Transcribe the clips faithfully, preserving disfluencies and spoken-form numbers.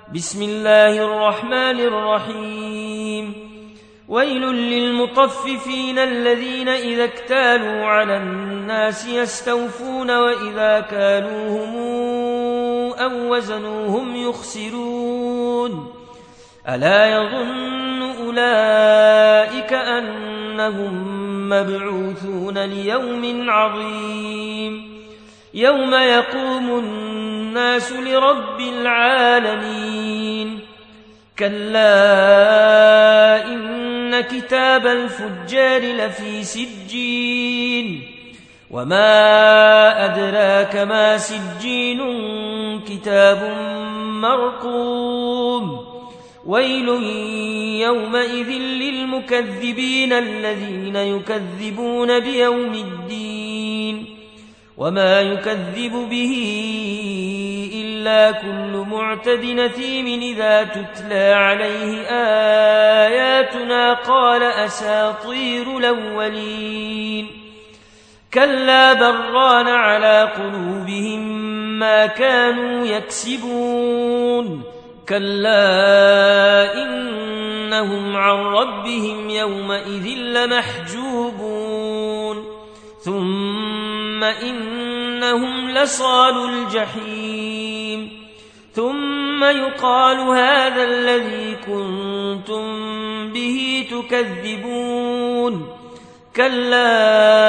بسم الله الرحمن الرحيم ويل للمطففين الذين إذا اكتالوا على الناس يستوفون وإذا كالوهم أو وزنوهم يخسرون ألا يظن أولئك أنهم مبعوثون ليوم عظيم يوم يقوم الناس لرب العالمين كلا إن كتاب الفجار لفي سجين وما أدراك ما سجين كتاب مرقوم ويل يومئذ للمكذبين الذين يكذبون بيوم الدين وما يكذب به إلا كل معتد نثيم إذا تتلى عليه آياتنا قال أساطير الأولين كلا بران على قلوبهم ما كانوا يكسبون كلا إنهم عن ربهم يومئذ لمحجوبون ثم إنهم لصالوا الجحيم ثم يقال هذا الذي كنتم به تكذبون كلا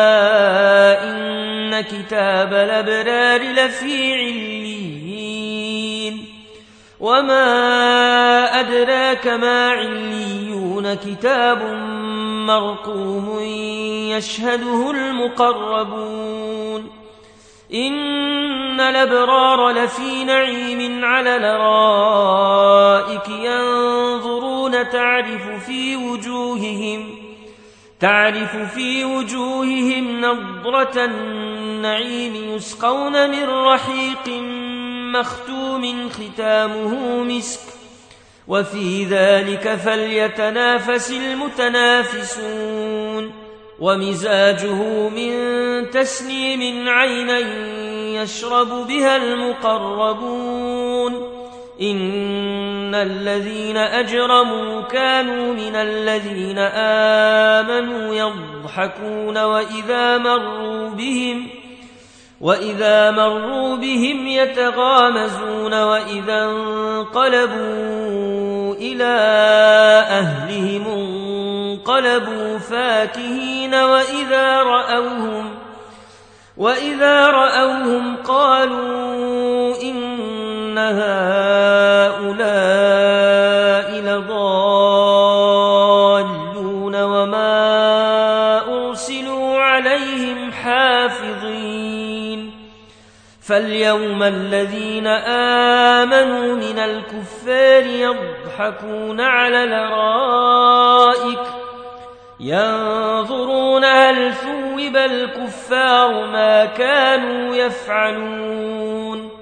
إن كتاب الأبرار لفي عليين وما أدراك ما عليون كتاب مرقوم يشهده المقربون إن الأبرار لفي نعيم على الأرائك ينظرون تعرف في وجوههم تعرف في وجوههم نضرة النعيم يسقون من رحيق مختوم ختامه مسك وفي ذلك فليتنافس المتنافسون ومزاجه من تسنيم عينا يشرب بها المقربون إن الذين أجرموا كانوا من الذين آمنوا يضحكون وإذا مروا بهم وإذا مروا بهم يتغامزون وإذا انقلبوا إلى أهلهم انقلبوا فاكهين وإذا رأوهم وإذا رأوهم قالوا إن هؤلاء لضالون وما أرسلوا عليهم حافظين فاليوم الذين آمنوا من الكفار يضحكون على الأرائك ينظرون هل ثوب الكفار ما كانوا يفعلون